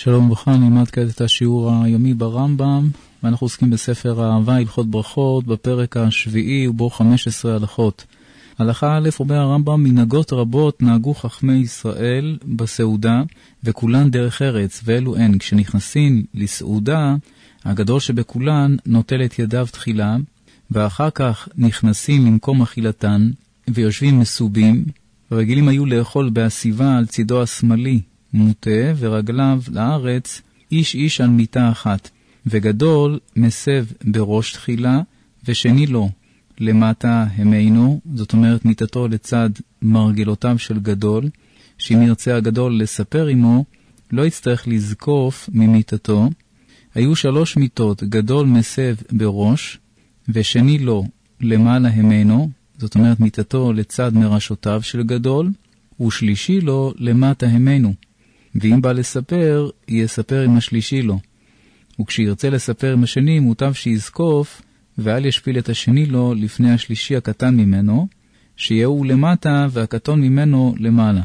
שלום וברכה, נלמד כעת את השיעור היומי ברמב"ם, ואנחנו עוסקים בספר האהבה, הלכות ברכות, בפרק השביעי ובו 15 הלכות. הלכה א' אומר הרמב"ם, מנהגות רבות נהגו חכמי ישראל בסעודה, וכולן דרך ארץ, ואלו הן. כשנכנסים לסעודה, הגדול שבכולן נוטל את ידיו תחילה, ואחר כך נכנסים למקום אכילתן, ויושבים מסובים, ורגילים היו לאכול בהסיבה על צידו השמאלי, מוטה, ורגליו לארץ, איש איש על מיטה אחת. וגדול מסב בראש תחילה, ושני לו למטה המינו, זאת אומרת מיטתו לצד מרגלותיו של גדול, שאם ירצה הגדול לספר עמו, לא יצטרך לזקוף ממיטתו. היו 3 מיטות, גדול מסב בראש, ושני לו למעלה המינו, זאת אומרת מיטתו לצד מרשותיו של גדול, ושלישי לו למטה המינו. ואם בא לספר, יספר עם השלישי לו. וכשירצה לספר עם השני, מוטב שיזקוף, ואל ישפיל את השני לו לפני השלישי הקטן ממנו, שיהו למטה והקטון ממנו למעלה.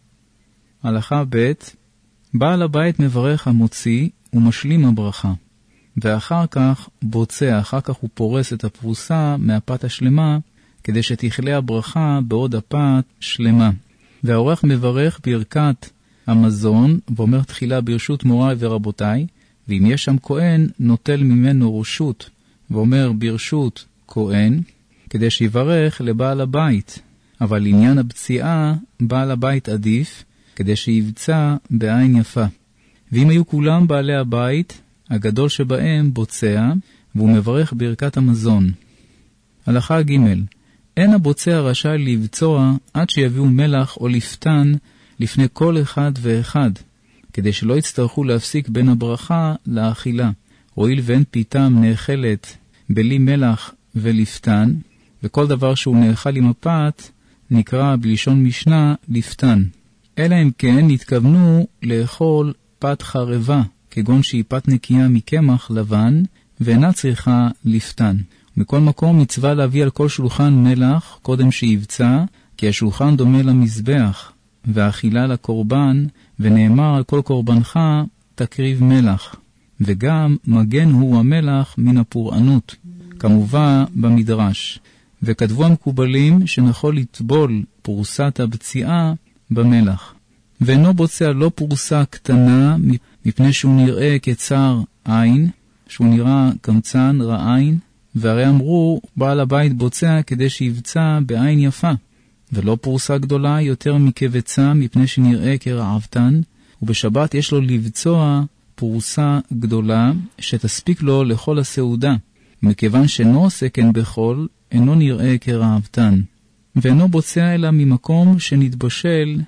הלכה ב' בעל הבית מברך המוציא ומשלים הברכה, ואחר כך בוצע, אחר כך הוא פורס את הפרוסה מהפת השלמה, כדי שתכלה הברכה בעוד הפת שלמה. והאורח מברך ברכת המזון, ואומר תחילה ברשות מוריי ורבותיי, ואם יש שם כהן, נוטל ממנו רשות, ואומר ברשות כהן, כדי שיברך לבעל הבית. אבל עניין הבציעה, בעל הבית עדיף, כדי שיבצע בעין יפה. ואם היו כולם בעלי הבית, הגדול שבהם בוצע, והוא מברך ברכת המזון. הלכה ג' אין הבוצע רשאי לבצוע עד שיביאו מלח או לפתן לפני כל אחד ואחד, כדי שלא יצטרכו להפסיק בין הברכה לאכילה. הואיל ואין פיתם נאכלת בלי מלח ולפתן, וכל דבר שהוא נאכל עם הפת נקרא בלשון משנה לפתן. אלא אם כן התכוונו לאכול פת חרבה, כגון שהיא פת נקייה מקמח לבן, ואינה צריכה לפתן. מכל מקום מצווה להביא על כל שולחן מלח קודם שיבצע, כי השולחן דומה למזבח, והאכילה לקורבן, ונאמר על כל קורבנך תקריב מלח. וגם מגן הוא המלח מן הפורענות, כמובן במדרש. וכתבו המקובלים שנכון לטבול פורסת הבציעה במלח. ואינו בוצע לא פורסה קטנה, מפני שהוא נראה כצר עין, שהוא נראה קמצן רעין, והרי אמרו בעל הבית בוצע כדי שיבצע בעין יפה. ולא פורסה גדולה יותר מכבצע, מפני שנראה כרעבתן, ובשבת יש לו לבצוע פורסה גדולה שתספיק לו לכל הסעודה, מכיוון שאינו עושה כן בכל, אינו נראה כרעבתן. ואינו בוצע אלא ממקום שנתבשל,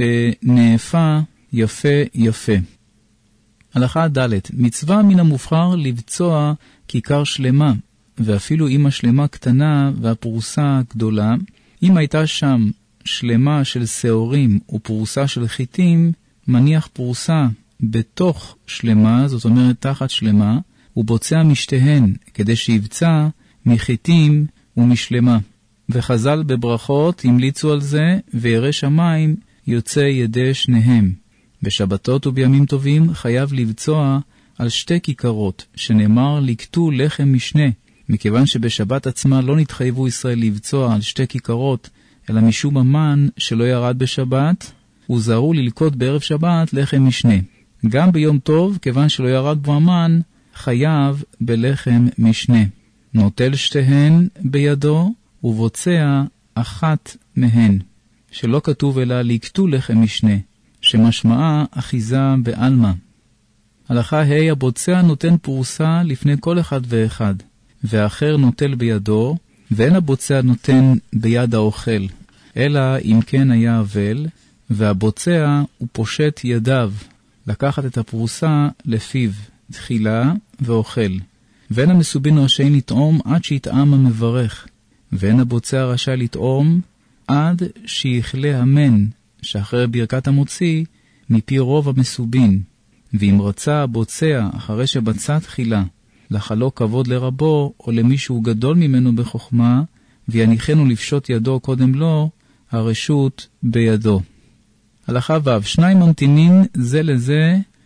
שנאפה יפה יפה. הלכה ד' מצווה מן המובחר לבצוע כיכר שלמה, ואפילו אם השלמה קטנה והפרוסה גדולה, אם הייתה שם שלמה של שעורים ופרוסה של חיטים, מניח פרוסה בתוך שלמה, זאת אומרת תחת שלמה, ובוצע משתיהן, כדי שיבצע מחיטים ומשלמה. וחז"ל בברכות המליצו על זה, וירא שמיים יוצא ידי שניהם. בשבתות ובימים טובים חייב לבצוע על 2 כיכרות, שנאמר לקטו לחם משנה, מכיוון שבשבת עצמה לא נתחייבו ישראל לבצוע על 2 כיכרות, אלא משום המן שלא ירד בשבת, וזהרו ללקוט בערב שבת לחם משנה. גם ביום טוב, כיוון שלא ירד בו המן, חייב בלחם משנה. נוטל 2 בידו, ובוצע 1 מהן, שלא כתוב אלא לקטו לחם משנה, שמשמעה אחיזה בעלמא. הלכה ה' הבוצע נותן פרוסה לפני כל אחד ואחד, והאחר נוטל בידו, ואין הבוצע נותן ביד האוכל, אלא אם כן היה אבל, והבוצע הוא פושט ידיו, לקחת את הפרוסה לפיו, תחילה ואוכל. ואין המסובין רשאי לטעום עד שיטעם המברך, ואין הבוצע רשאי לטעום עד שיכלה המן, שאחרי ברכת המוציא, מפי רוב המסובין. ואם רצה הבוצע אחרי שבצע תחילה, לחלוק כבוד לרבו או למישהו גדול ממנו בחוכמה, ויניחנו לפשוט ידו קודם לו, הרשות בידו. הלכה ו' 2 ממתינים זה לזה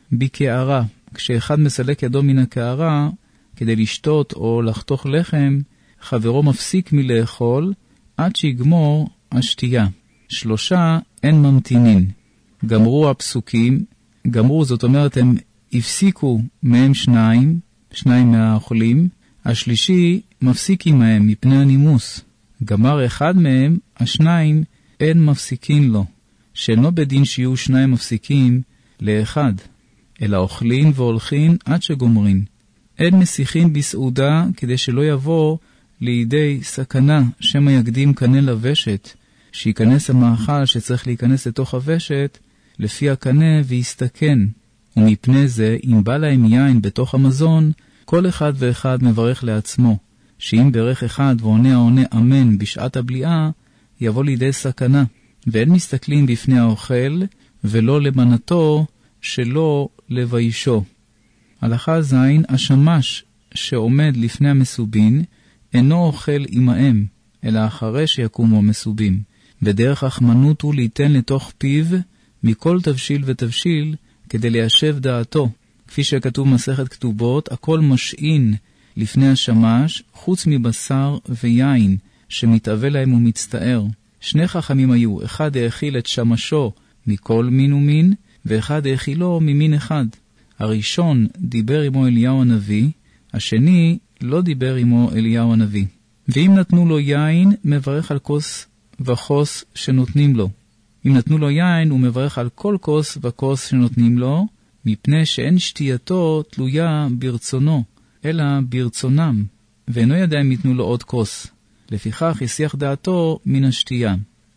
בקערה. כשאחד מסלק ידו מן הקערה כדי לשתות או לחתוך לחם, חברו מפסיק מלאכול עד שיגמור השתייה. 3 אין ממתינין. גמרו הפסוקים, גמרו זאת אומרת הם הפסיקו מהם 2 מהאוכלים, השלישי מפסיק עמהם מפני הנימוס. גמר אחד מהם, 2 אין מפסיקים לו, שאינו בדין שיהיו 2 מפסיקים לאחד, אלא אוכלים והולכים עד שגומרים. אין מסיחים בסעודה כדי שלא יבוא לידי סכנה שמא יקדים קנה לוושת, שיכנס המאכל שצריך להיכנס לתוך הוושת לפי הקנה ויסתכן. ומפני זה, אם בא להם יין בתוך המזון, כל אחד ואחד מברך לעצמו, שאם ברך אחד ועונה אמן בשעת הבליעה, יבוא לידי סכנה, ואין מסתכלים בפני האוכל, ולא למנתו, שלא לביישו. הלכה זין, השמש שעומד לפני המסובין, אינו אוכל עמהם, אלא אחרי שיקומו המסובים. בדרך החמנות הוא ליתן לתוך פיו מכל תבשיל ותבשיל, כדי ליישב דעתו. כפי שכתוב מסכת כתובות, הכל משעין לפני השמש, חוץ מבשר ויין, שמתאווה להם ומצטער. 2 חכמים היו, אחד האכיל את שמשו מכל מין ומין, ואחד האכילו ממין אחד. הראשון דיבר עמו אליהו הנביא, השני לא דיבר עמו אליהו הנביא. ואם נתנו לו יין, מברך על כוס וכוס שנותנים לו. אם נתנו לו יין, הוא מברך על כל כוס וכוס שנותנים לו, מפני שאין שתייתו תלויה ברצונו, אלא ברצונם, ואינו ידע אם יתנו לו עוד כוס. לפיכך יסיח דעתו מן השתייה.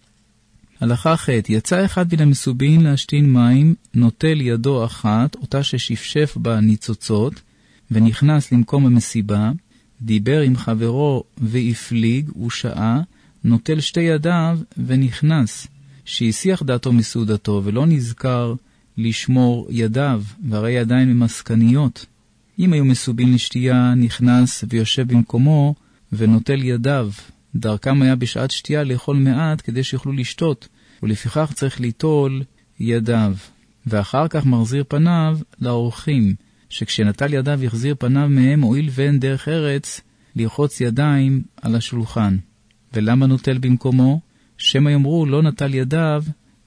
הלכה ח' יצא אחד מן המסובין להשתין מים, נוטל ידו אחת, אותה ששפשף בה ניצוצות, ונכנס למקום המסיבה, דיבר עם חברו והפליג ושעה, נוטל 2 ידיו ונכנס, שיסיח דעתו מסעודתו, ולא נזכר לשמור ידיו, והרי ידיים הם מסקניות. אם היו מסובין לשתייה, נכנס ויושב במקומו ונוטל ידיו. דרכם היה בשעת שתייה לאכול מעט כדי שיוכלו לשתות, ולפיכך צריך ליטול ידיו. ואחר כך מחזיר פניו לאורחים, שכשנטל ידיו יחזיר פניו מהם, הואיל ואין דרך ארץ לרחוץ ידיים על השולחן. ולמה נוטל במקומו? שמא יאמרו לא נטל ידיו,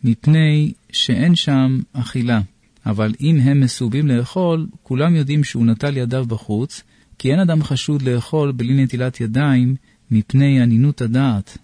מפני שאין שם אכילה. אבל אם הם מסובים לאכול, כולם יודעים שהוא נטל ידיו בחוץ, כי אין אדם חשוד לאכול בלי נטילת ידיים, מפני ענינות הדעת.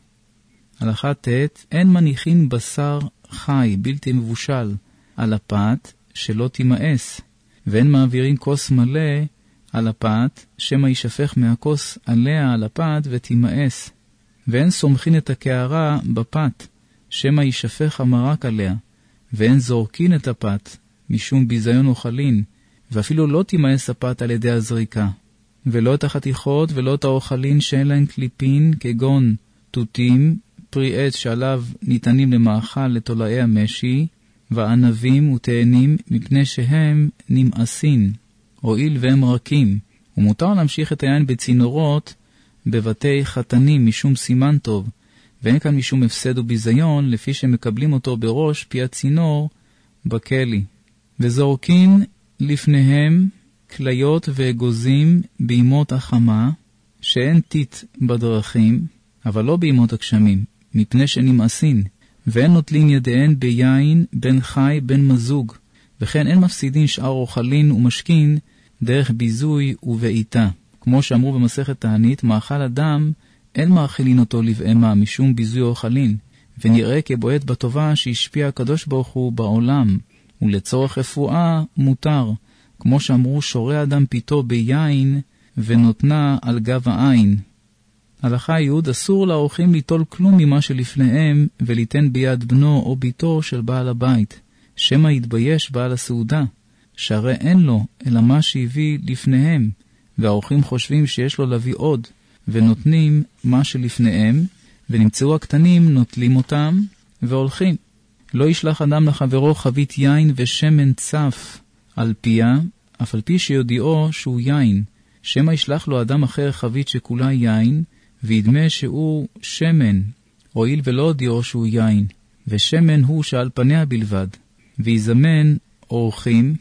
הלכה ט' אין מניחין בשר חי, בלתי מבושל, על הפת, שלא תימאס, ואין מעבירים כוס מלא על הפת, שמא יישפך מהכוס עליה על הפת ותימאס. ואין סומכין את הקערה בפת, שמא יישפך המרק עליה, ואין זורקין את הפת, משום ביזיון אוכלין, ואפילו לא תימאס הפת על ידי הזריקה. ולא את החתיכות ולא את האוכלין שאין להן קליפין, כגון תותים, פרי עץ שעליו ניתנים למאכל לתולעי המשי, וענבים ותאנים, מפני שהם נמאסין, הואיל והם רכים. ומותר להמשיך את היין בצינורות בבתי חתנים משום סימן טוב, ואין כאן משום הפסד וביזיון, לפי שמקבלים אותו בראש פי הצינור בכלי. וזורקין לפניהם כליות ואגוזים בימות החמה, שאין טיט בדרכים, אבל לא בימות הגשמים, מפני שנמאסין, ואין נוטלין ידיהן ביין בין חי בין מזוג, וכן אין מפסידין שאר אוכלין ומשכין דרך ביזוי ובעיטה. כמו שאמרו במסכת תענית, מאכל אדם אין מאכילין אותו לבהמה משום ביזוי אוכלין, ונראה כבועט בטובה שהשפיע הקדוש ברוך הוא בעולם, ולצורך רפואה מותר, כמו שאמרו שורה אדם פיתו ביין ונותנה על גב העין. הלכה י' אסור לאורחים ליטול כלום ממה שלפניהם וליתן ביד בנו או ביתו של בעל הבית, שמא יתבייש בעל הסעודה, שהרי אין לו אלא מה שהביא לפניהם, והאורחים חושבים שיש לו להביא עוד, ונותנים מה שלפניהם, ונמצאו הקטנים נוטלים אותם והולכים. לא ישלח אדם לחברו חבית יין ושמן צף על פיה, אף על פי שיודיעו שהוא יין, שמא ישלח לו אדם אחר חבית שכולה יין, וידמה שהוא שמן, הואיל ולא הודיעו שהוא יין, ושמן הוא שעל פניה בלבד. ויזמן אורחים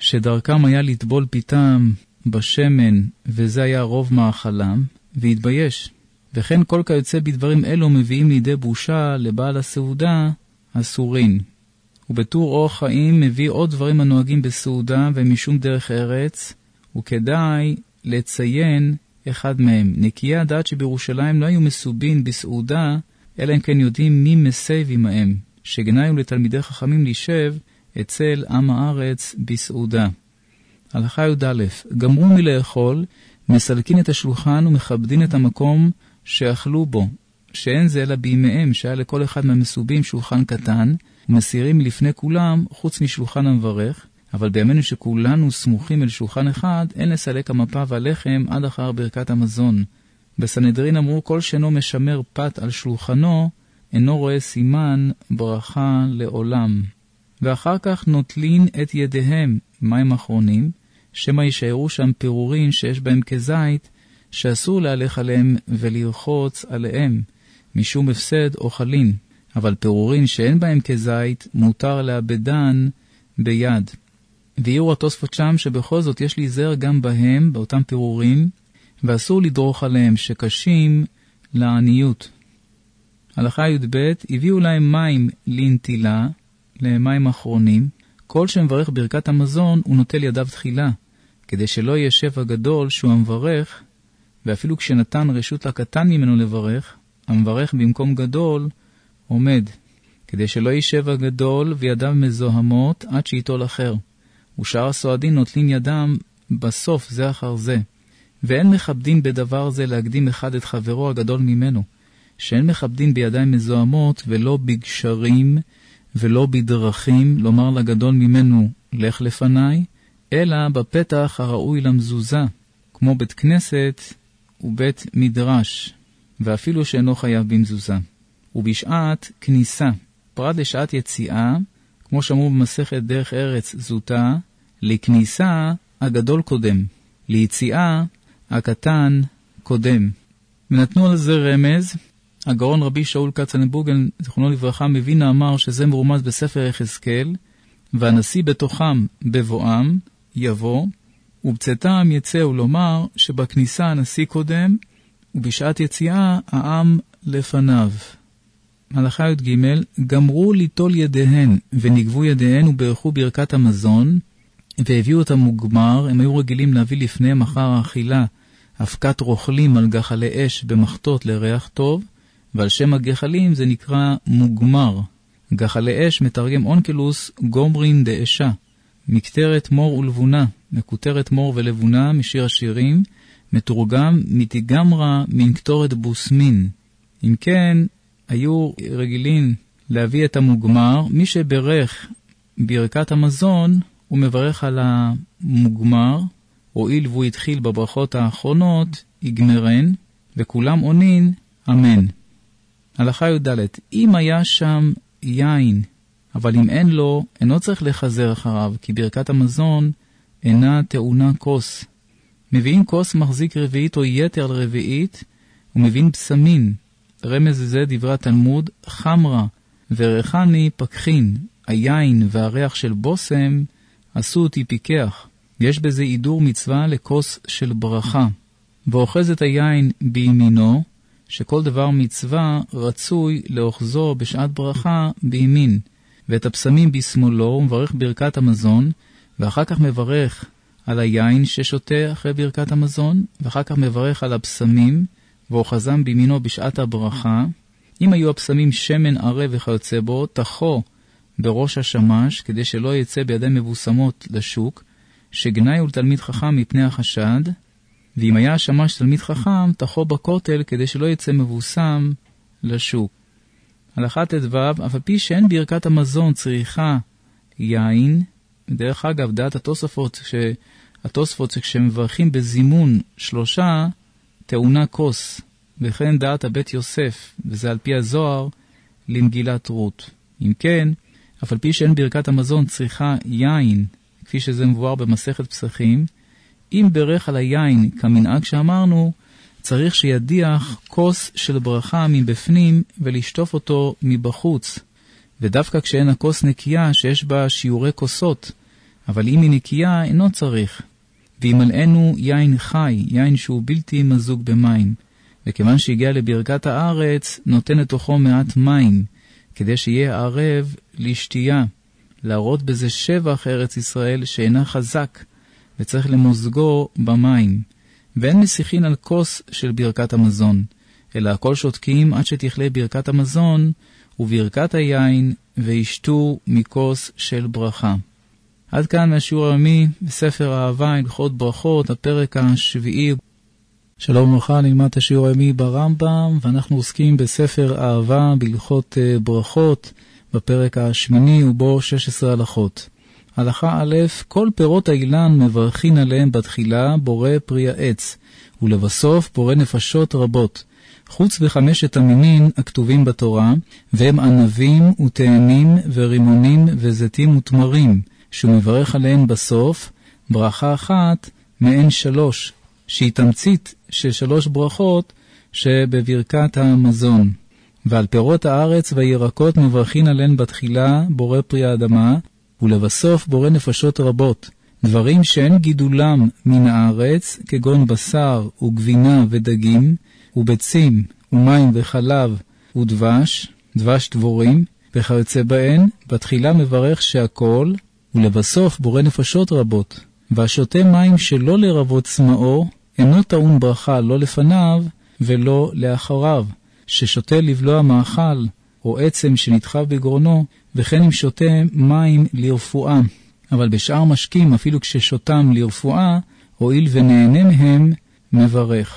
שדרכם היה לטבול פיתם בשמן, וזה היה רוב מאכלם, והתבייש. וכן כל כיוצא בדברים אלו מביאים לידי בושה לבעל הסעודה אסורין. ובתור אורח חיים מביא עוד דברים הנוהגים בסעודה ומשום דרך ארץ, וכדאי לציין אחד מהם. נקיי הדעת שבירושלים לא היו מסובין בסעודה, אלא אם כן יודעים מי מסב עמהם, שגנאיו לתלמידי חכמים לישב אצל עם הארץ בסעודה. הלכה י"א, גמרו מלאכול, מסלקין את השולחן ומכבדין את המקום שאכלו בו, שאין זה אלא בימיהם שהיה לכל אחד מהמסובים שולחן קטן, ומסירים לפני כולם חוץ משולחן המברך, אבל בימינו שכולנו סמוכים אל שולחן אחד, אין לסלק המפה והלחם עד אחר ברכת המזון. בסנהדרין אמרו, כל שאינו משמר פת על שולחנו, אינו רואה סימן ברכה לעולם. ואחר כך נוטלין את ידיהם, מים אחרונים, שמה יישארו שם פירורין שיש בהם כזית, שאסור להלך עליהם ולרחוץ עליהם, משום הפסד אוכלין. אבל פירורין שאין בהם כזית, מותר לאבדן ביד. ויראו התוספות שם שבכל זאת יש להיזהר גם בהם, באותם פירורים, ואסור לדרוך עליהם, שקשים לעניות. הלכה י"ב, הביאו להם מים לנטילה, למים אחרונים, כל שמברך ברכת המזון הוא נוטל ידיו תחילה, כדי שלא יהיה שבע גדול שהוא המברך, ואפילו כשנתן רשות לקטן ממנו לברך, המברך במקום גדול עומד, כדי שלא יהיה שבע גדול וידיו מזוהמות עד שיטול אחר. ושאר הסועדים נוטלים ידם בסוף זה אחר זה. ואין מכבדין בדבר זה להקדים אחד את חברו הגדול ממנו, שאין מכבדין בידיים מזוהמות ולא בגשרים ולא בדרכים, לומר לגדול ממנו לך לפניי, אלא בפתח הראוי למזוזה, כמו בית כנסת ובית מדרש, ואפילו שאינו חייב במזוזה. ובשעת כניסה, פרט לשעת יציאה, כמו שאמרו במסכת דרך ארץ זוטה, לכניסה הגדול קודם, ליציאה הקטן קודם. ונתנו על זה רמז, הגאון רבי שאול קצנבוגל, זכרונו לברכה, מבין אמר שזה מרומז בספר יחזקאל, והנשיא בתוכם בבואם יבוא, ובצאתם יצאו, לומר שבכניסה הנשיא קודם, ובשעת יציאה העם לפניו. הלכה י"ג, גמרו ליטול ידיהן ונגבו ידיהן וברכו ברכת המזון, והביאו את המוגמר. הם היו רגילים להביא לפניהם אחר האכילה אבקת רוכלים על גחלי אש במחטות לריח טוב, ועל שם הגחלים זה נקרא מוגמר. גחלי אש מתרגם אונקלוס גומרין דאשה, מקטרת מור ולבונה, מקוטרת מור ולבונה משיר השירים, מתורגם מתיגמרה מנקטורת בוסמין. אם כן, היו רגילים להביא את המוגמר. מי שברך ברכת המזון, הוא מברך על המוגמר, הואיל והוא התחיל בברכות האחרונות, יגמרן, וכולם עונין, אמן. הלכה י"ד, אם היה שם יין, אבל אם אין לו, אינו צריך לחזר אחריו, כי ברכת המזון אינה טעונה כוס. מביאים כוס מחזיק רביעית או יתר לרביעית, ומביאים פסמין. רמז זה דברי התלמוד, חמרה ורחני פקחין, היין והריח של בוסם עשו אותי פיקח. יש בזה עידור מצווה לכוס של ברכה. ואוחז את היין בימינו, שכל דבר מצווה רצוי לאוחזו בשעת ברכה בימין, ואת הפסמים בשמאלו, ומברך ברכת המזון, ואחר כך מברך על היין ששותה אחרי ברכת המזון, ואחר כך מברך על הפסמים, ואוחזם בימינו בשעת הברכה. אם היו הפסמים שמן ערב וכיוצא בו, תחו בראש השמש, כדי שלא יצא בידיים מבוסמות לשוק, שגנאי הוא לתלמיד חכם מפני החשד, ואם היה השמש תלמיד חכם, תחו בכותל, כדי שלא יצא מבוסם לשוק. הלכה ט"ו, אף על פי שאין ברכת המזון צריכה יין, דרך אגב, דעת התוספות שכשמברכים בזימון 3, טעונה כוס, וכן דעת הבית יוסף, וזה על פי הזוהר, למגילת רות. אם כן, אף על פי שאין ברכת המזון צריכה יין, כפי שזה מבואר במסכת פסחים, אם ברך על היין כמנהג שאמרנו, צריך שידיח כוס של ברכה מבפנים ולשטוף אותו מבחוץ. ודווקא כשאין הכוס נקייה שיש בה שיעורי כוסות, אבל אם היא נקייה אינו צריך. וימלאנו יין חי, יין שהוא בלתי מזוג במים. וכיוון שהגיע לברכת הארץ, נותן לתוכו מעט מים, כדי שיהיה ערב לשתייה, להראות בזה שבח ארץ ישראל שאינה חזק, וצריך למוזגו במים. ואין מסיחין על כוס של ברכת המזון, אלא הכל שותקים עד שתכלה ברכת המזון וברכת היין, וישתו מכוס של ברכה. עד כאן מהשיעור היומי בספר אהבה הלכות ברכות, הפרק השביעי. שלום וברכה, נלמד את השיעור היומי ברמב"ם, ואנחנו עוסקים בספר אהבה בהלכות ברכות, בפרק השמיני ובו 16 הלכות. הלכה א', כל פירות האילן מברכין עליהם בתחילה בורא פרי העץ, ולבסוף בורא נפשות רבות, חוץ בחמשת המינים הכתובים בתורה, והם ענבים ותאנים ורימונים וזיתים ותמרים, שהוא מברך עליהם בסוף, ברכה אחת מעין 3, שהיא תמצית של 3 ברכות שבברכת המזון. ועל פירות הארץ והירקות מברכין עליהן בתחילה בורא פרי האדמה, ולבסוף בורא נפשות רבות, דברים שאין גידולם מן הארץ, כגון בשר וגבינה ודגים, וביצים ומים וחלב ודבש, דבש דבורים, וכיוצא בהן, בתחילה מברך שהכל, ולבסוף בורא נפשות רבות. והשותה מים שלא לרבות צמאו, אינו טעון ברכה לא לפניו ולא לאחריו, ששותה לבלוע מאכל או עצם שנדחב בגרונו, וכן אם שותה מים לרפואה. אבל בשאר משקים, אפילו כששותם לרפואה, הואיל ונהנה מהם, מברך.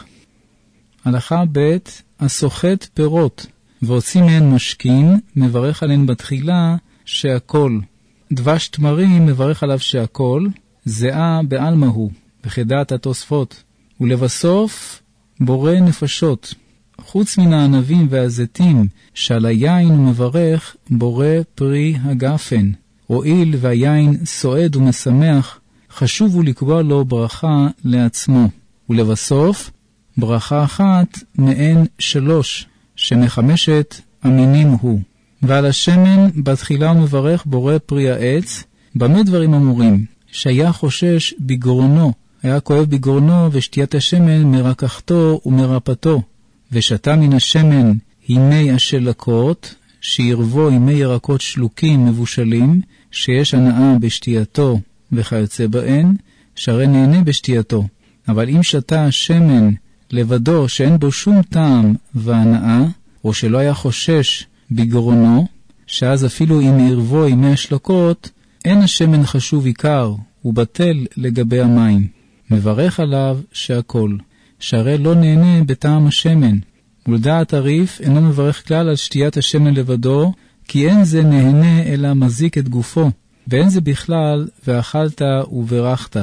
הלכה ב', הסוחט פירות והוציא מהן משקים, מברך עליהן בתחילה שהכל. דבש תמרים מברך עליו שהכל, זהה בעלמא הוא, וכדעת התוספות. ולבסוף בורא נפשות. חוץ מן הענבים והזיתים שעל היין הוא מברך בורא פרי הגפן. הואיל והיין סועד ומשמח, חשוב הוא לקבוע לו ברכה לעצמו. ולבסוף ברכה אחת מעין 3, שמחמשת המינים הוא. ועל השמן בתחילה הוא מברך בורא פרי העץ. במה דברים אמורים? שהיה חושש בגרונו, היה כואב בגרונו, ושתיית השמן מרקחתו ומרפתו, ושתה מן השמן ימי השלקות, שירבו ימי ירקות שלוקים מבושלים, שיש הנאה בשתייתו וכיוצא בהן, שהרי נהנה בשתייתו. אבל אם שתה השמן לבדו שאין בו שום טעם והנאה, או שלא היה חושש בגרונו, שאז אפילו אם ירבו ימי השלקות, אין השמן חשוב עיקר, ובטל לגבי המים. מברך עליו שהכל, שהרי לא נהנה בטעם השמן. ולדעת הריף אינו מברך כלל על שתיית השמן לבדו, כי אין זה נהנה אלא מזיק את גופו, ואין זה בכלל ואכלת וברכת.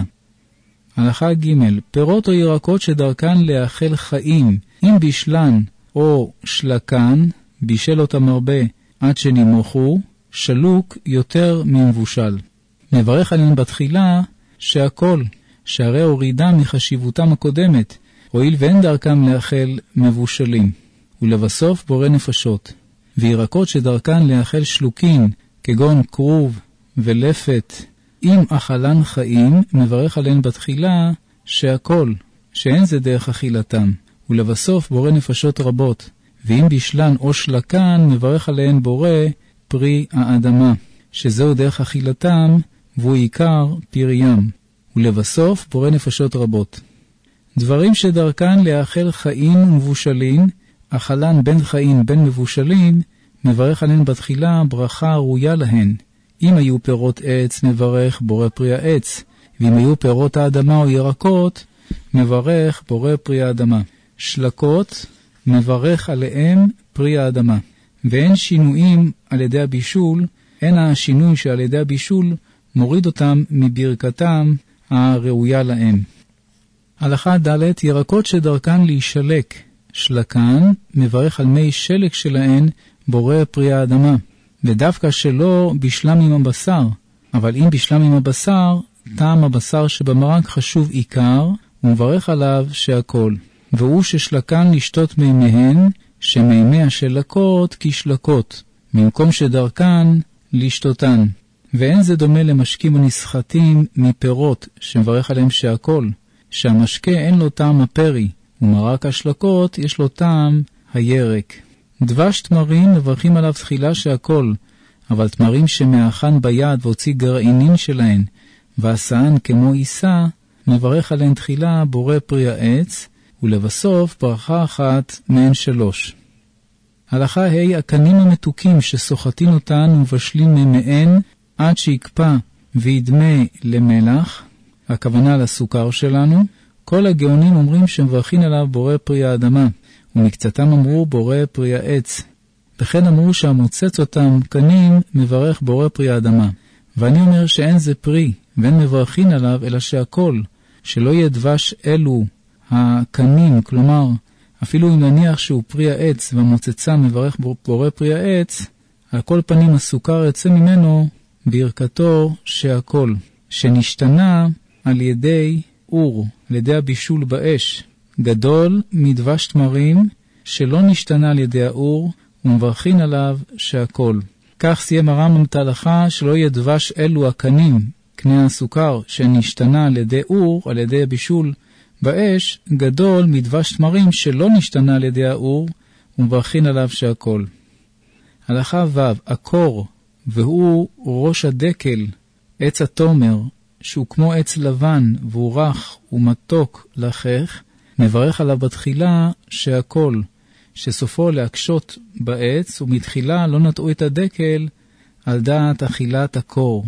הלכה ג', פירות או ירקות שדרכן לאכל חיים, אם בישלן או שלקן, בישל אותם הרבה עד שנמוכו, שלוק יותר ממבושל. מברך עליהם בתחילה שהכל, שהרי הורידה מחשיבותם הקודמת, הואיל ואין דרכם לאכל מבושלים. ולבסוף בורא נפשות. וירקות שדרכן לאכל שלוקין, כגון קרוב ולפת, אם אכלן חיים, מברך עליהן בתחילה שהכל, שאין זה דרך אכילתם. ולבסוף בורא נפשות רבות. ואם בישלן או שלקן, מברך עליהן בורא פרי האדמה, שזהו דרך אכילתם, והוא עיקר פריים. ולבסוף בורא נפשות רבות. דברים שדרכן לאכל חיים ומבושלים, אכלן בין חיים בין מבושלים, מברך עליהן בתחילה ברכה ראויה להן. אם היו פירות עץ, מברך בורא פרי העץ, ואם היו פירות האדמה או ירקות, מברך בורא פרי האדמה. שלקות, מברך עליהם פרי האדמה. ואין שינויים על ידי הבישול, אין השינוי שעל ידי הבישול מוריד אותם מברכתם הראויה להם. הלכה ד', ירקות שדרכן להישלק, שלקן, מברך על מי שלק שלהן בורא פרי האדמה. ודווקא שלא בשלם עם הבשר, אבל אם בשלם עם הבשר, טעם הבשר שבמרק חשוב עיקר, ומברך עליו שהכל. והוא ששלקן לשתות מימיהן, שמימי השלקות כשלקות, במקום שדרכן לשתותן. ואין זה דומה למשקים ונסחטים מפירות, שמברך עליהם שהכל, שהמשקה אין לו טעם הפרי, ומרק השלקות יש לו טעם הירק. דבש תמרים מברכים עליו תחילה שהכל, אבל תמרים שמאחן ביד והוציא גרעינים שלהן, ועשאן כמו עיסה, מברך עליהן תחילה בורא פרי העץ, ולבסוף ברכה אחת מהן 3. הלכה ה' הקנים המתוקים שסוחטים אותן ובשלים ממען עד שיקפא וידמה למלח, הכוונה לסוכר שלנו, כל הגאונים אומרים שמברכין עליו בורא פרי האדמה, ומקצתם אמרו בורא פרי העץ. וכן אמרו שהמוצץ אותם קנים מברך בורא פרי האדמה. ואני אומר שאין זה פרי, ואין מברכין עליו, אלא שהכל, שלא יהיה דבש אלו הקנים, כלומר, אפילו אם נניח שהוא פרי העץ והמוצצה מברך בורא פרי העץ, על כל פנים הסוכר יצא ממנו ברכתו שהכל, שנשתנה על ידי אור, על ידי הבישול באש, גדול מדבש תמרים שלא נשתנה על ידי האור, ומברכין עליו שהכל. כך סיים הרמב"ם את ההלכה שלא יהיה דבש אלו הקנים, קנה הסוכר, שנשתנה על ידי אור, על ידי הבישול באש, גדול מדבש תמרים שלא נשתנה על ידי האור, ומברכין עליו שהכל. הלכה ו' הקור, והוא ראש הדקל, עץ התומר, שהוא כמו עץ לבן, והוא רך ומתוק לחך, מברך עליו בתחילה שהכל, שסופו להקשות בעץ, ומתחילה לא נטעו את הדקל על דעת אכילת הקור.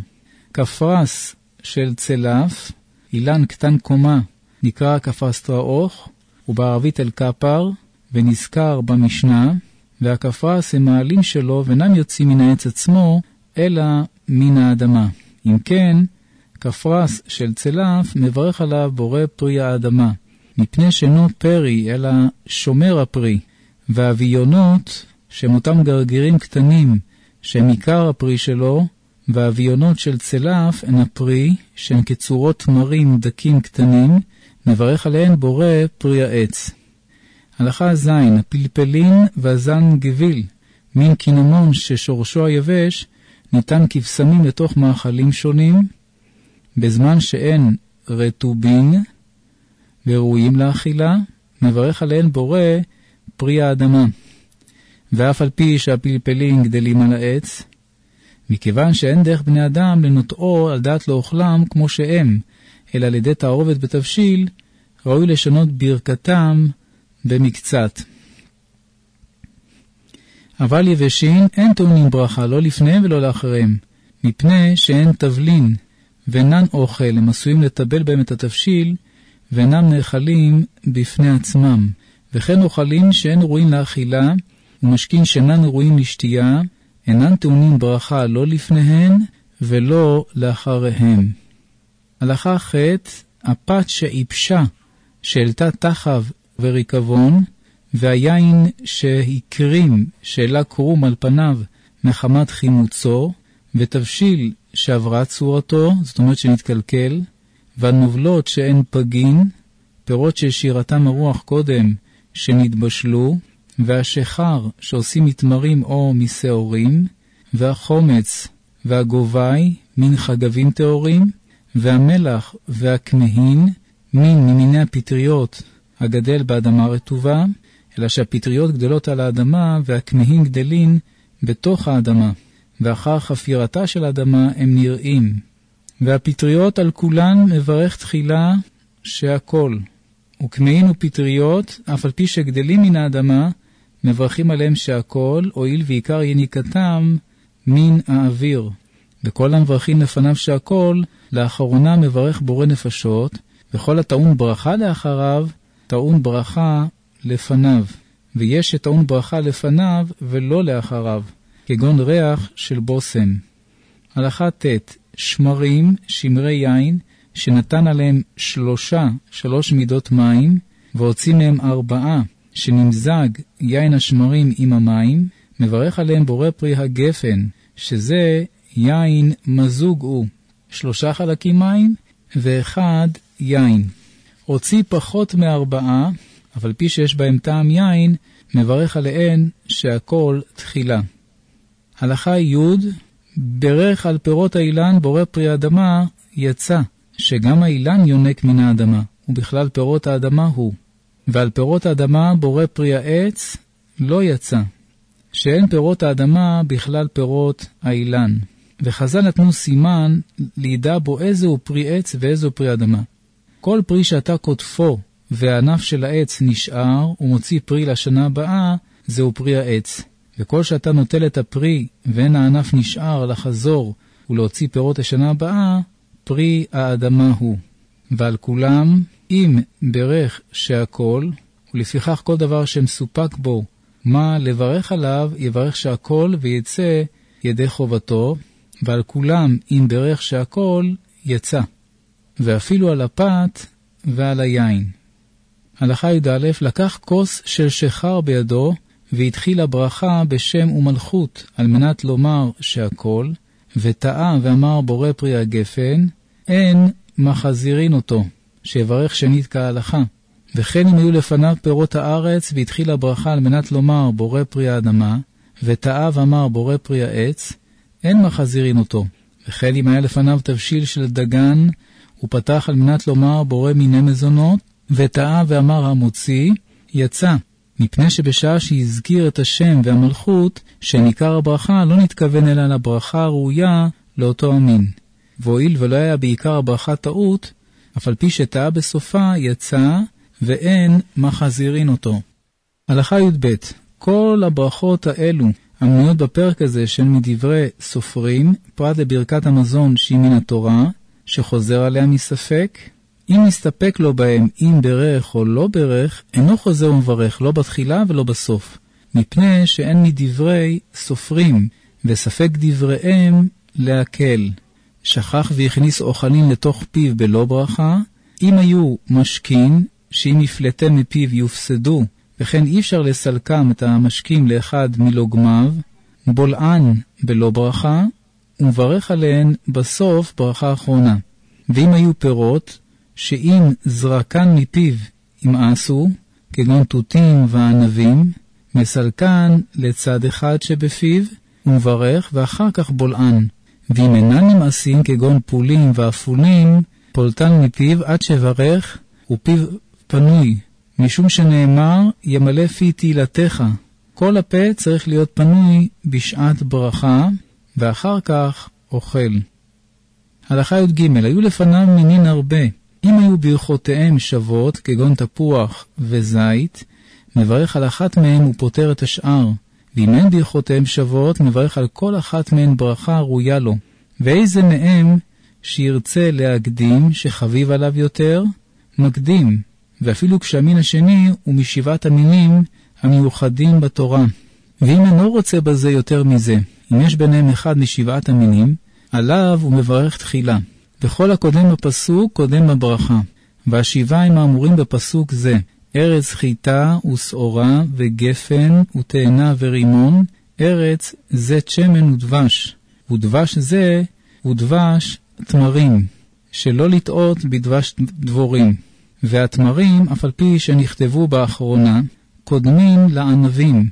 כפרס של צלף, אילן קטן קומה, נקרא כפרס טראוך, ובערבית אל כפר, ונזכר במשנה, והכפרס הם מעלים שלו ואינם יוצאים מן העץ עצמו, אלא מן האדמה. אם כן, כפרס של צלף מברך עליו בורא פרי האדמה, מפני שאינו פרי אלא שומר הפרי, והאביונות שהם אותם גרגירים קטנים שהם עיקר הפרי שלו, והאביונות של צלף הן הפרי שהן כצורות תמרים דקים קטנים, מברך עליהן בורא פרי העץ. הלכה ז' הפלפלין והזן גביל, מין קינמון ששורשו היבש, ניתן כבשמים לתוך מאכלים שונים, בזמן שאין רטובין וראויים לאכילה, מברך עליהן בורא פרי האדמה. ואף על פי שהפלפלים גדלים על העץ, מכיוון שאין דרך בני אדם לנוטעו על דעת לאוכלם כמו שהם, אלא על ידי תערובת בתבשיל, ראוי לשנות ברכתם במקצת. אבל יבשים אין טעונים ברכה, לא לפני ולא לאחריהם, מפני שאין תבלין ואינן אוכל, הם עשויים לטבל בהם את התבשיל, ואינם נאכלים בפני עצמם. וכן אוכלים שאין ראויים לאכילה, ומשקין שאינן ראויים לשתייה, אינן טעונים ברכה לא לפניהן ולא לאחריהם. הלכה ח' הפת שאיפשה, שאלתה תחב וריקבון, והיין שהקרים, שאלה קרום על פניו מחמת חימוצו, ותבשיל שעברה צורתו, זאת אומרת שנתקלקל, והנובלות שאין פגין, פירות ששירתם הרוח קודם שנתבשלו, והשחר שעושים מתמרים או מסעורים, והחומץ והגובי מן חגבים טהורים, והמלח והכמהין ממיני הפטריות הגדל באדמה רטובה, אלא שהפטריות גדלות על האדמה והכמהין גדלין בתוך האדמה, ואחר חפירתה של האדמה הם נראים. והפטריות על כולן מברך תחילה שהכל. וכמהין ופטריות, אף על פי שגדלים מן האדמה, מברכים עליהם שהכל, הואיל ועיקר יניקתם מן האוויר. וכל המברכים לפניו שהכל, לאחרונה מברך בורא נפשות, וכל הטעון ברכה לאחריו, טעון ברכה לפניו. ויש שטעון ברכה לפניו ולא לאחריו, כגון ריח של בוסם. הלכה ט' שמרים, שמרי יין, שנתן עליהם 3 מידות מים, והוציא מהם 4, שנמזג יין השמרים עם המים, מברך עליהם בורא פרי הגפן, שזה יין מזוג הוא, 3 חלקים מים ו1 יין. הוציא פחות מ4, אבל פי שיש בהם טעם יין, מברך עליהן שהכל תחילה. הלכה י' ברך על פירות האילן בורא פרי האדמה יצא, שגם האילן יונק מן האדמה, ובכלל פירות האדמה הוא. ועל פירות האדמה בורא פרי העץ לא יצא, שאין פירות האדמה בכלל פירות האילן. וחז"ל נתנו סימן לידע בו איזהו פרי עץ ואיזהו פרי אדמה. כל פרי שאתה קוטפו והענף של העץ נשאר ומוציא פרי לשנה הבאה, זהו פרי העץ. וכל שאתה נוטל את הפרי ואין הענף נשאר לחזור ולהוציא פירות השנה הבאה, פרי האדמה הוא. ועל כולם, אם ברך שהכל, ולפיכך כל דבר שמסופק בו, מה לברך עליו, יברך שהכל ויצא ידי חובתו, ועל כולם, אם ברך שהכל, יצא. ואפילו על הפת ועל היין. הלכה י"א, לקח כוס של שחר בידו, והתחיל הברכה בשם ומלכות, על מנת לומר שהכל, וטעה ואמר בורא פרי הגפן, אין מחזירין אותו, שיברך שנית כהלכה. וכן אם היו לפניו פירות הארץ, והתחיל הברכה על מנת לומר בורא פרי האדמה, וטעה ואמר בורא פרי העץ, אין מחזירין אותו. וכן אם היה לפניו תבשיל של דגן, הוא פתח על מנת לומר בורא מיני מזונות, וטעה ואמר המוציא, יצא. מפני שבשעה שהזכיר את השם והמלכות, שניכר הברכה לא נתכוון אלא לברכה הראויה לאותו המין. והואיל ולא היה בעיקר הברכה טעות, אף על פי שטעה בסופה יצא, ואין מחזירין אותו. הלכה י"ב, כל הברכות האלו, המנויות בפרק הזה של מדברי סופרים, פרט לברכת המזון שהיא מן התורה, שחוזר עליה מספק, אם נסתפק לו בהם, אם ברך או לא ברך, אינו חוזר ומברך, לא בתחילה ולא בסוף, מפני שאין מדברי סופרים, וספק דבריהם להקל. שכח והכניס אוכלים לתוך פיו בלא ברכה, אם היו משכין, שאם יפלטם מפיו יופסדו, וכן אי אפשר לסלקם את המשקים לאחד מלוגמיו, בולען בלא ברכה, ומברך עליהן בסוף ברכה האחרונה. ואם היו פירות, שאם זרקן מפיו ימאסו, כגון תותים וענבים, מסלקן לצד אחד שבפיו, ומברך ואחר כך בולען. ואם אינן נמאסים כגון פולים ואפולים, פולטן מפיו עד שברך ופיו פנוי, משום שנאמר ימלא פי תהילתך. כל הפה צריך להיות פנוי בשעת ברכה, ואחר כך אוכל. הלכה י"ג, היו לפניו מינין הרבה. אם היו ברכותיהם שוות, כגון תפוח וזית, מברך על אחת מהם ופותר את השאר. ואם אין ברכותיהם שוות, מברך על כל אחת מהן ברכה ראויה לו. ואיזה מהם שירצה להקדים, שחביב עליו יותר, מקדים. ואפילו כשהמין השני הוא משבעת המינים המיוחדים בתורה. ואם אינו רוצה בזה יותר מזה, אם יש ביניהם אחד משבעת המינים, עליו הוא מברך תחילה. וכל הקודם בפסוק קודם בברכה. והשבעים האמורים בפסוק זה, ארץ חיטה ושעורה וגפן ותאנה ורימון, ארץ זית שמן ודבש. ודבש זה הוא דבש תמרים, שלא לטעות בדבש דבורים. והתמרים, אף על פי שנכתבו באחרונה, קודמים לענבים,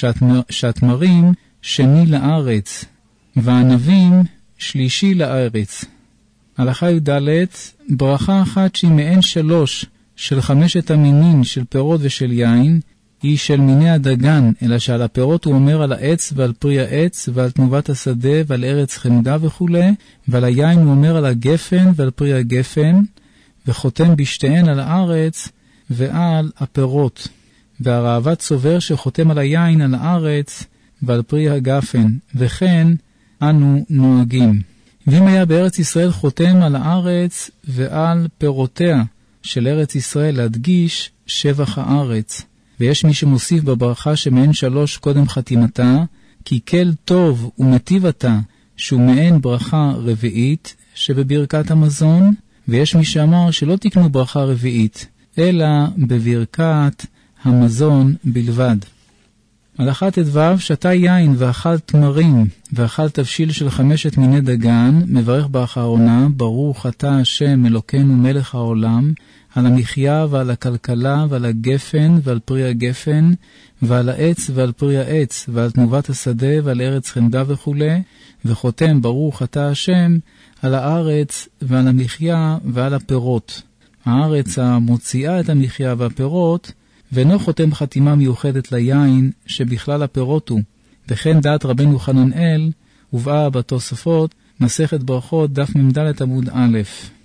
שהתמרים שני לארץ, והענבים שלישי לארץ. הלכה י"ד, ברכה אחת שהיא מעין 3 של 5 המינים של פירות ושל יין, היא של מיני הדגן, אלא שעל הפירות הוא אומר על העץ ועל פרי העץ ועל תנובת השדה ועל ארץ חמדה וכו', ועל היין הוא אומר על הגפן ועל פרי הגפן, וחותם בשתיהן על הארץ ועל הפירות. והראב"ד סובר שחותם על היין על הארץ ועל פרי הגפן, וכן אנו נוהגים. ואם היה בארץ ישראל חותם על הארץ ועל פירותיה של ארץ ישראל, להדגיש שבח הארץ. ויש מי שמוסיף בברכה שמעין 3 קודם חתימתה, כי כל טוב ומטיב אתה, שהוא מעין ברכה רביעית שבברכת המזון, ויש מי שאמר שלא תקנו ברכה רביעית, אלא בברכת המזון בלבד. הלכה ט"ו, שתה יין ואכל תמרים ואכל תבשיל של 5 מיני דגן, מברך באחרונה, ברוך אתה השם אלוקינו מלך העולם, על המחיה ועל הכלכלה ועל הגפן ועל פרי הגפן ועל העץ ועל פרי העץ ועל תנובת השדה ועל ארץ חמדה וכו', וחותם ברוך אתה השם על הארץ ועל המחיה ועל הפירות. הארץ המוציאה את המחיה והפירות, ואינו חותם חתימה מיוחדת ליין שבכלל הפירות הוא. וכן דעת רבנו חננאל הובאה בתוספות, מסכת ברכות דף מ"ד עמוד א'.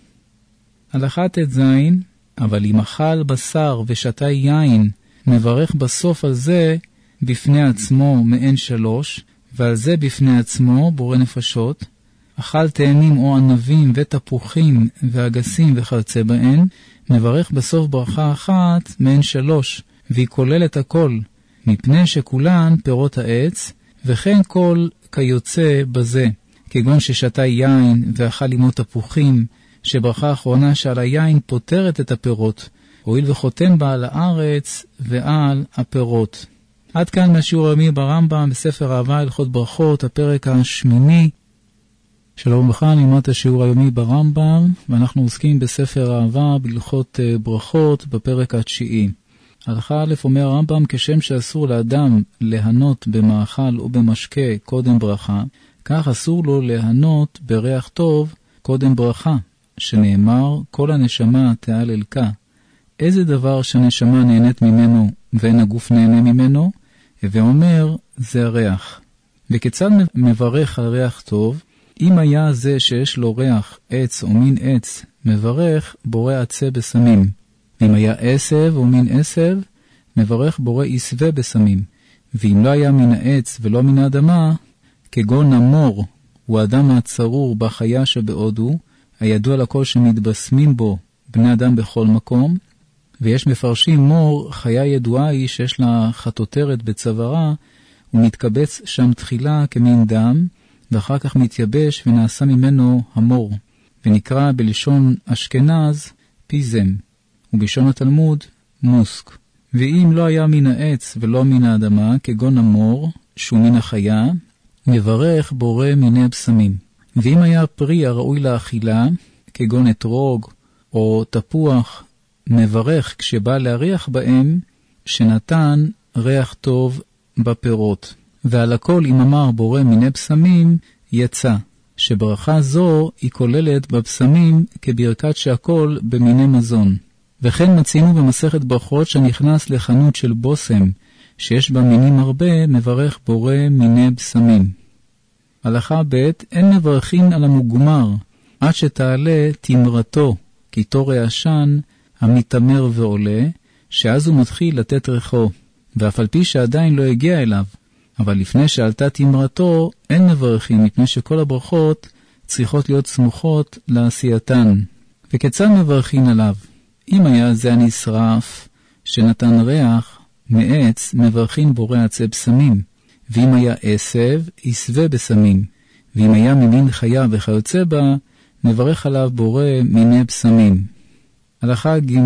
הלכה ט"ז, אבל אם אכל בשר ושתה יין, מברך בסוף על זה בפני עצמו מעין 3, ועל זה בפני עצמו בורא נפשות. אכל תאנים או ענבים ותפוחים ואגסים וכיוצא בהן, מברך בסוף ברכה אחת מעין 3, והיא כוללת הכל, מפני שכולן פירות העץ, וכן כל כיוצא בזה, כגון ששתה יין ואכל עמו תפוחים, שברכה האחרונה שעל היין פותרת את הפירות, הואיל וחותם בה על הארץ ועל הפירות. עד כאן מהשיעור היומי ברמב"ם בספר אהבה הלכות ברכות, הפרק השמיני. שלום לך, נלמד השיעור היומי ברמב"ם, ואנחנו עוסקים בספר אהבה בהלכות ברכות בפרק התשיעי. הלכה א' אומר הרמב"ם, כשם שאסור לאדם להנות במאכל או במשקה קודם ברכה, כך אסור לו להנות בריח טוב קודם ברכה, שנאמר כל הנשמה תהללך. איזה דבר שהנשמה נהנית ממנו ואין הגוף נהנה ממנו? ואומר זה הריח. וכיצד מברך על ריח טוב? אם היה זה שיש לו ריח עץ או מין עץ, מברך בורא עצה בסמים. אם היה עשב או מין עשב, מברך בורא יסווה בסמים. ואם לא היה מן העץ ולא מן האדמה, כגון המור, הוא האדם הצרור בחיה שבהודו, הידוע לכל שמתבשמים בו בני אדם בכל מקום, ויש מפרשים מור, חיה ידועה היא שיש לה חטוטרת בצווארה, ומתקבץ שם תחילה כמין דם, ואחר כך מתייבש ונעשה ממנו המור, ונקרא בלשון אשכנז פיזם, ובלשון התלמוד מוסק. ואם לא היה מן העץ ולא מן האדמה, כגון המור, שהוא מן החיה, מברך בורא מיני בשמים. ואם היה פרי הראוי לאכילה, כגון אתרוג או תפוח, מברך כשבא להריח בהם, שנתן ריח טוב בפירות. ועל הכל אם אמר בורא מיני בשמים, יצא, שברכה זו היא כוללת בבשמים כברכת שהכל במיני מזון. וכן מצינו במסכת ברכות שנכנס לחנות של בוסם, שיש בה מינים הרבה, מברך בורא מיני בשמים. הלכה ב', אין מברכים על המוגמר, עד שתעלה תמרתו, כי תור העשן המתמר ועולה, שאז הוא מתחיל לתת ריחו, ואף על פי שעדיין לא הגיע אליו. אבל לפני שעלתה תמרתו, אין מברכים, מפני שכל הברכות צריכות להיות סמוכות לעשייתן. וכיצד מברכים עליו? אם היה זה הנשרף, שנתן ריח מעץ, מברכים בורא עצי בשמים. ואם היה עשב, יסווה בשמים. ואם היה ממין חיה וכיוצא בה, מברך עליו בורא מיני בשמים. הלכה ג',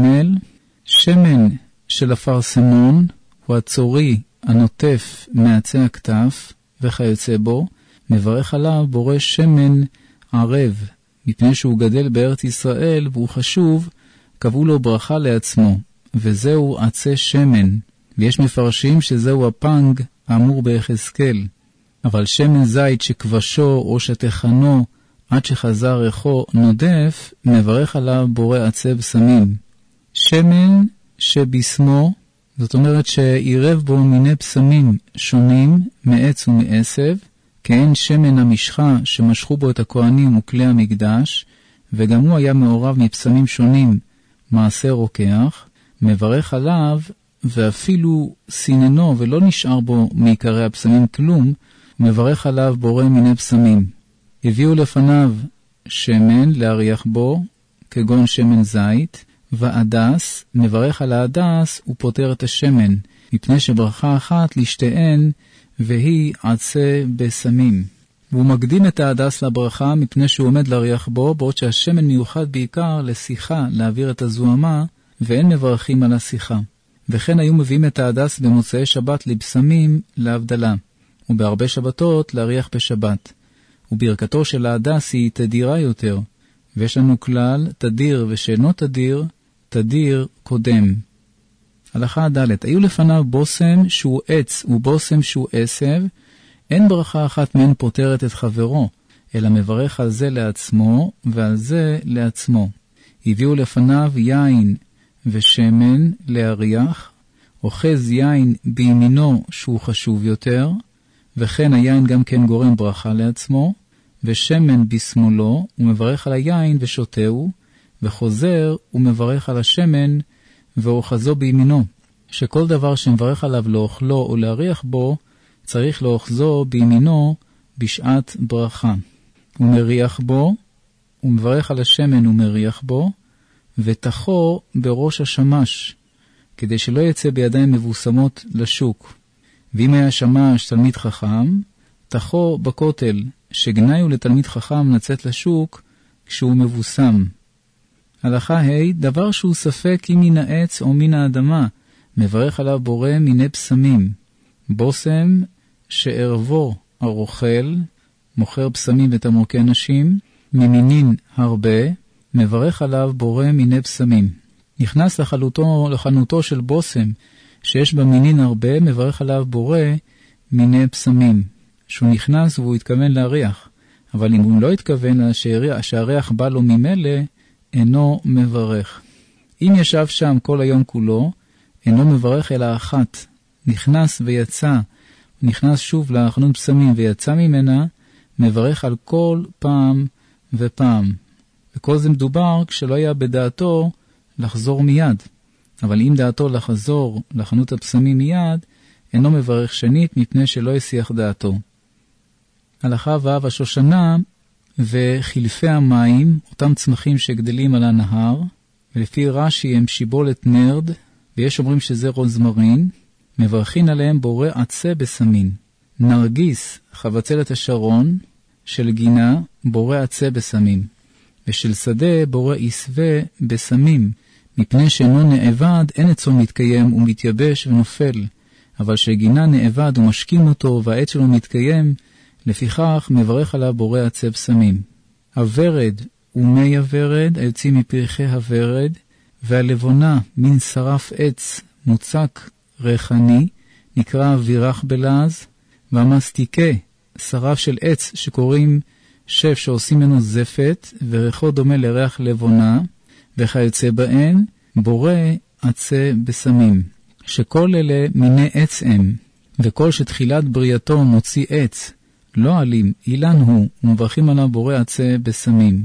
שמן של אפרסמון, הוא הצורי הנוטף מעצי הכתף וכיוצא בו, מברך עליו בורא שמן ערב, מפני שהוא גדל בארץ ישראל והוא חשוב, קבעו לו ברכה לעצמו, וזהו עצי שמן, ויש מפרשים שזהו הפנג האמור ביחזקאל. אבל שמן זית שכבשו או שטחנו עד שחזר ריחו נודף, מברך עליו בורא עצי בשמים. שמן שבשמו, זאת אומרת שעירב בו מיני בשמים שונים מעץ ומעשב, כאין שמן המשחה שמשכו בו את הכהנים וכלי המקדש, וגם הוא היה מעורב מבשמים שונים מעשה רוקח, מברך עליו ואפילו סיננו ולא נשאר בו מעיקרי הבשמים כלום, מברך עליו בורא מיני בשמים. הביאו לפניו שמן להריח בו, כגון שמן זית, ועדס, מברך על העדס ופותר את השמן, מפני שברכה אחת לשתיהן, והיא עצי בשמים. והוא מקדים את העדס לברכה, מפני שהוא עומד להריח בו, בעוד שהשמן מיוחד בעיקר לשיחה, להעביר את הזוהמה, ואין מברכים על השיחה. וכן היו מביאים את ההדס במוצאי שבת לבשמים להבדלה, ובהרבה שבתות להריח בשבת. וברכתו של ההדס היא תדירה יותר, ויש לנו כלל תדיר ושאינו תדיר, תדיר קודם. הלכה ד' היו לפניו בוסם שהוא עץ ובוסם שהוא עשב, אין ברכה אחת מהן פותרת את חברו, אלא מברך על זה לעצמו ועל זה לעצמו. הביאו לפניו יין ושמן להריח, אוחז יין בימינו שהוא חשוב יותר, וכן היין גם כן גורם ברכה לעצמו, ושמן בשמאלו, ומברך על היין ושותהו, וחוזר ומברך על השמן ואוחזו בימינו, שכל דבר שמברך עליו לאוכלו או להריח בו, צריך לאוחזו בימינו בשעת ברכה. הוא מריח בו, הוא מברך על השמן ומריח בו, ותחו בראש השמש, כדי שלא יצא בידיים מבוסמות לשוק. ואם היה שמש תלמיד חכם, תחו בכותל, שגנאי הוא לתלמיד חכם לצאת לשוק כשהוא מבוסם. הלכה ה' דבר שהוא ספק אם מן העץ או מן האדמה, מברך עליו בורא מיני פסמים. בוסם שערבו הרוכל, מוכר פסמים ותמרוקי נשים, ממינין הרבה, מברך עליו בורא מיני פסמים. נכנס לחנותו של בוסם, שיש בה מינין הרבה, מברך עליו בורא מיני פסמים. שהוא נכנס והוא התכוון להריח, אבל אם הוא לא התכוון שהריח בא לו ממלא, אינו מברך. אם ישב שם כל היום כולו, אינו מברך אלא אחת. נכנס ויצא, נכנס שוב לחנות פסמים ויצא ממנה, מברך על כל פעם ופעם. וכל זה מדובר כשלא היה בדעתו לחזור מיד. אבל אם דעתו לחזור לחנות הפסמים מיד, אינו מברך שנית מפני שלא יסיח דעתו. הלכה ו' השושנה וחילפי המים, אותם צמחים שגדלים על הנהר, ולפי רש"י הם שיבולת נרד, ויש אומרים שזה רוזמרין, מברכין עליהם בורא עצה בסמין. נרגיס, חבצלת השרון, של גינה, בורא עצה בסמים. ושל שדה, בורא יסווה בסמים, מפני שאינו נאבד, אין עצו מתקיים ומתייבש ונופל, אבל שגינה נאבד ומשקים אותו, והעץ שלו מתקיים, לפיכך מברך עליו בורא עצה בסמים. הוורד ומי הוורד, היוצאים מפרחי הוורד, והלבונה מן שרף עץ מוצק ריחני, נקרא וירח בלעז, והמסטיקה, שרף של עץ שקוראים שף שעושים ממנו זפת, וריחו דומה לריח לבונה, וכיוצא בהן, בורא עצה בסמים. שכל אלה מיני עץ הם, וכל שתחילת בריאתו מוציא עץ, לא אלים, אילן הוא, ומברכים עליו בורא עצה בסמים.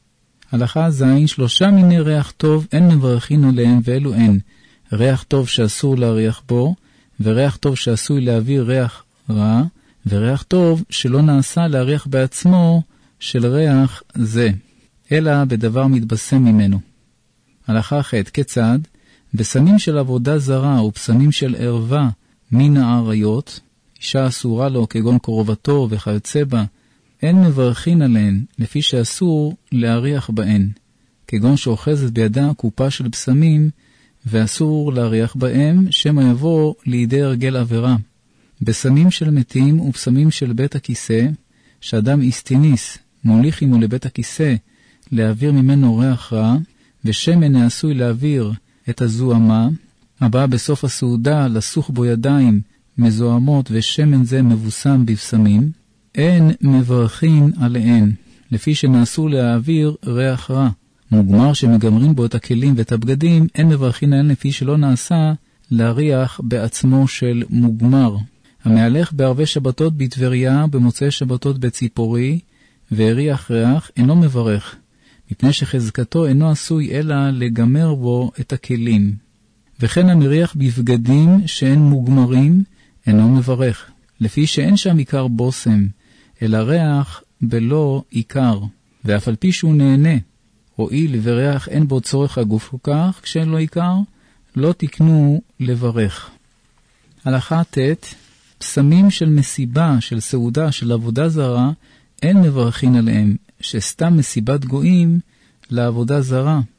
הלכה זין, 3 מיני ריח טוב אין מברכין עליהם ואלו אין. ריח טוב שאסור להריח בו, וריח טוב שעשוי להביא ריח רע, וריח טוב שלא נעשה להריח בעצמו של ריח זה, אלא בדבר מתבשם ממנו. הלכה ח' כיצד? בסמים של עבודה זרה ופסמים של ערווה מן העריות, אישה אסורה לו כגון קרובתו וכיוצא בה, אין מברכין עליהן לפי שאסור להריח בהן, כגון שאוחזת בידה קופה של פסמים, ואסור להריח בהם, שמא יבוא לידי הרגל עבירה. בסמים של מתים ופסמים של בית הכיסא, שאדם איסטיניס מוליך עמו לבית הכיסא להעביר ממנו ריח רע, ושמן העשוי להעביר את הזוהמה, הבאה בסוף הסעודה לסוך בו ידיים מזוהמות ושמן זה מבוסם בפסמים, אין מברכין עליהן, לפי שנעשו להעביר ריח רע. מוגמר שמגמרים בו את הכלים ואת הבגדים, אין מברכין עליהן לפי שלא נעשה להריח בעצמו של מוגמר. המהלך בערבי שבתות בטבריה, במוצאי שבתות בציפורי, והריח ריח, אינו מברך, מפני שחזקתו אינו עשוי אלא לגמר בו את הכלים. וכן המריח בבגדים שאין מוגמרים, אינו מברך, לפי שאין שם עיקר בוסם, אלא ריח בלא עיקר, ואף על פי שהוא נהנה, הואיל וריח אין בו צורך הגוף כך, כשאין לו עיקר, לא תקנו לברך. הלכה ט' פסמים של מסיבה, של סעודה, של עבודה זרה, אין מברכין עליהם, שסתם מסיבת גויים לעבודה זרה,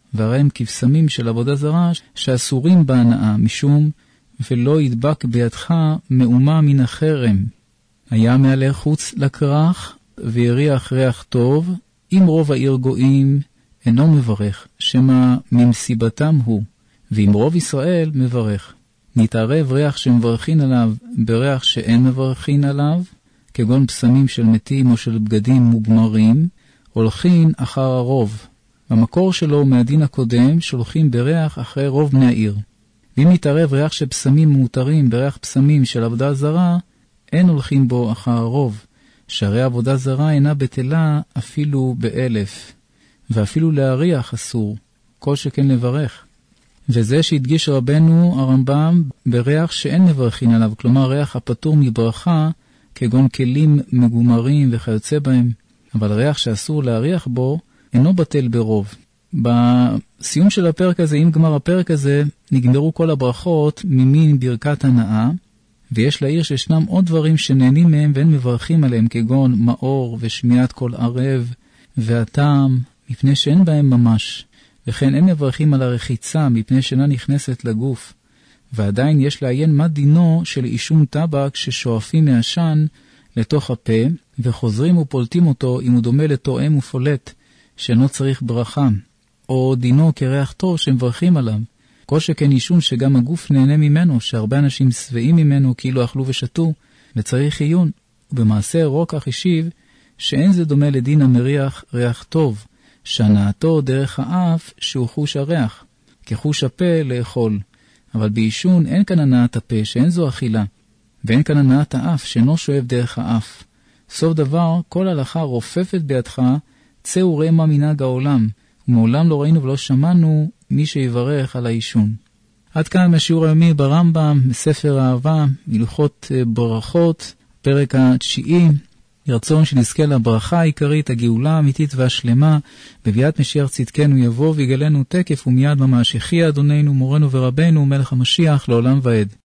והרי הם כבשמים של עבודה זרה שאסורים בהנאה, משום ולא ידבק בידך מאומה מן החרם. היה מעלה חוץ לכרך ויריח ריח טוב, אם רוב העיר גויים אינו מברך, שמה ממסיבתם הוא, ואם רוב ישראל מברך. נתערב ריח שמברכין עליו בריח שאין מברכין עליו, כגון פסמים של מתים או של בגדים מוגמרים, הולכין אחר הרוב. במקור שלו מהדין הקודם שולחים בריח אחרי רוב בני העיר. ואם נתערב ריח של פסמים מותרים בריח פסמים של עבודה זרה, אין הולכים בו אחר הרוב, שהרי עבודה זרה אינה בטלה אפילו ב1,000, ואפילו להריח אסור, כל שכן לברך. וזה שהדגיש רבנו הרמב"ם בריח שאין מברכין עליו, כלומר ריח הפטור מברכה, כגון כלים מגומרים וכיוצא בהם, אבל ריח שאסור להריח בו, אינו בטל ברוב. בסיום של הפרק הזה, עם גמר הפרק הזה, נגמרו כל הברכות ממין ברכת הנאה, ויש להעיר שישנם עוד דברים שנהנים מהם ואין מברכים עליהם, כגון מאור ושמיעת כל ערב והטעם, מפני שאין בהם ממש, וכן אין מברכים על הרחיצה, מפני שאינה נכנסת לגוף. ועדיין יש לעיין מה דינו של עישון טבק ששואפים מעשן לתוך הפה, וחוזרים ופולטים אותו אם הוא דומה לתואם ופולט, שאינו צריך ברכה, או דינו כריח טוב שמברכים עליו. כל שכן עישון שגם הגוף נהנה ממנו, שהרבה אנשים שבעים ממנו כאילו אכלו ושתו, וצריך עיון. ובמעשה רוקח השיב שאין זה דומה לדין המריח ריח טוב, שהנאתו דרך האף שהוא חוש הריח, כחוש הפה לאכול. אבל בעישון אין כאן הנאת הפה שאין זו אכילה, ואין כאן הנאת האף שאינו שואב דרך האף. סוף דבר, כל הלכה רופפת בידך, צא וראה מה מנהג העולם, ומעולם לא ראינו ולא שמענו מי שיברך על העישון. עד כאן מהשיעור היומי ברמב"ם, בספר האהבה, הלכות ברכות, פרק 9. רצון שנזכה לברכה העיקרית, הגאולה האמיתית והשלמה, בביאת משיח צדקנו יבוא ויגלנו תקף ומיד ממש. יחי אדוננו מורנו ורבנו מלך המשיח לעולם ועד.